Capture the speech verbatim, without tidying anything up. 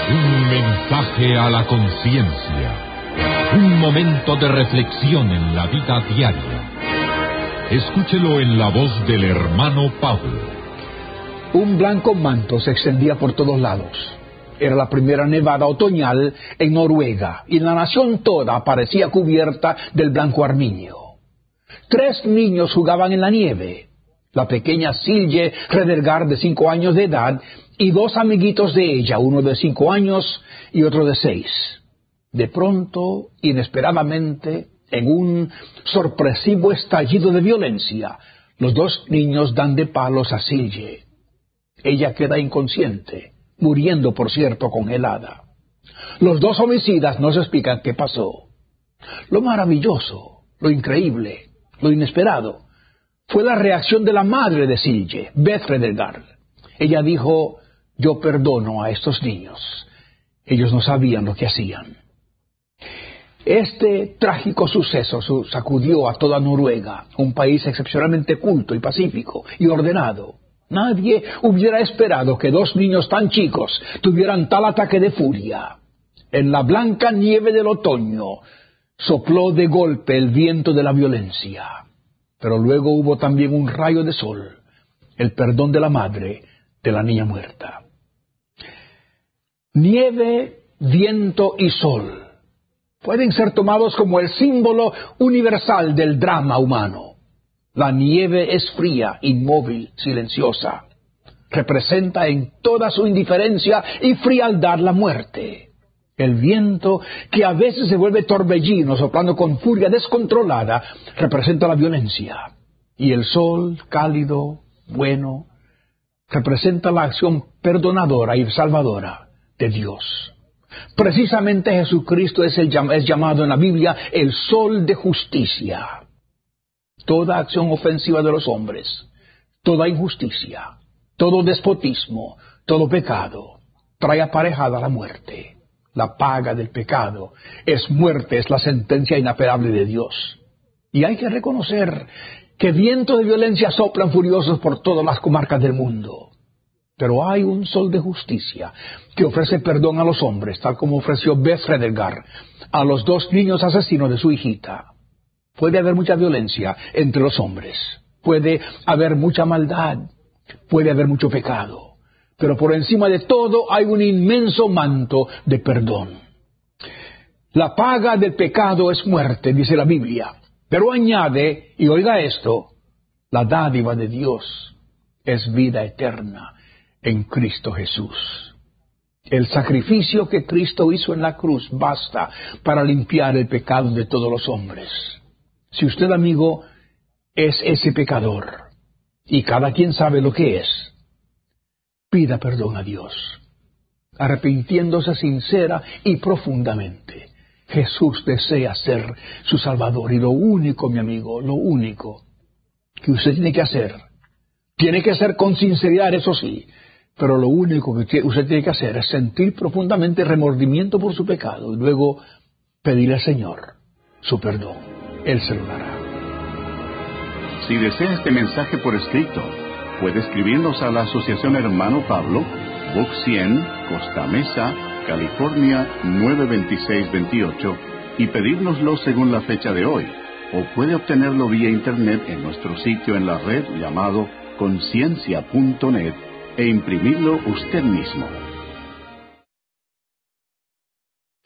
Un mensaje a la conciencia. Un momento de reflexión en la vida diaria. Escúchelo en la voz del hermano Pablo. Un blanco manto se extendía por todos lados. Era la primera nevada otoñal en Noruega, y la nación toda parecía cubierta del blanco armiño. Tres niños jugaban en la nieve. La pequeña Silje Redergaard, de cinco años de edad, y dos amiguitos de ella, uno de cinco años y otro de seis. De pronto, inesperadamente, en un sorpresivo estallido de violencia, los dos niños dan de palos a Silje. Ella queda inconsciente, muriendo, por cierto, congelada. Los dos homicidas no se explican qué pasó. Lo maravilloso, lo increíble, lo inesperado, fue la reacción de la madre de Silje, Beth Redergaard. Ella dijo: yo perdono a estos niños. Ellos no sabían lo que hacían. Este trágico suceso sacudió a toda Noruega, un país excepcionalmente culto y pacífico y ordenado. Nadie hubiera esperado que dos niños tan chicos tuvieran tal ataque de furia. En la blanca nieve del otoño sopló de golpe el viento de la violencia. Pero luego hubo también un rayo de sol, el perdón de la madre de la niña muerta. Nieve, viento y sol pueden ser tomados como el símbolo universal del drama humano. La nieve es fría, inmóvil, silenciosa. Representa en toda su indiferencia y frialdad la muerte. El viento, que a veces se vuelve torbellino, soplando con furia descontrolada, representa la violencia. Y el sol, cálido, bueno, representa la acción perdonadora y salvadora de Dios. Precisamente Jesucristo es, el, es llamado en la Biblia el sol de justicia. Toda acción ofensiva de los hombres, toda injusticia, todo despotismo, todo pecado, trae aparejada la muerte. La paga del pecado es muerte, es la sentencia inapelable de Dios. Y hay que reconocer que vientos de violencia soplan furiosos por todas las comarcas del mundo. Pero hay un sol de justicia que ofrece perdón a los hombres, tal como ofreció Beth Redergaard a los dos niños asesinos de su hijita. Puede haber mucha violencia entre los hombres, puede haber mucha maldad, puede haber mucho pecado, pero por encima de todo hay un inmenso manto de perdón. La paga del pecado es muerte, dice la Biblia, pero añade, y oiga esto, la dádiva de Dios es vida eterna en Cristo Jesús. El sacrificio que Cristo hizo en la cruz basta para limpiar el pecado de todos los hombres. Si usted, amigo, es ese pecador, y cada quien sabe lo que es, pida perdón a Dios, arrepintiéndose sincera y profundamente. Jesús desea ser su Salvador, y lo único, mi amigo, lo único que usted tiene que hacer, tiene que ser con sinceridad, eso sí, pero lo único que usted tiene que hacer es sentir profundamente remordimiento por su pecado, y luego pedirle al Señor su perdón. Él se lo dará. Si desea este mensaje por escrito, puede escribirnos a la Asociación Hermano Pablo, Box cien, Costa Mesa, California nueve veintiséis veintiocho, y pedírnoslo según la fecha de hoy, o puede obtenerlo vía internet en nuestro sitio en la red llamado conciencia punto net e imprimirlo usted mismo.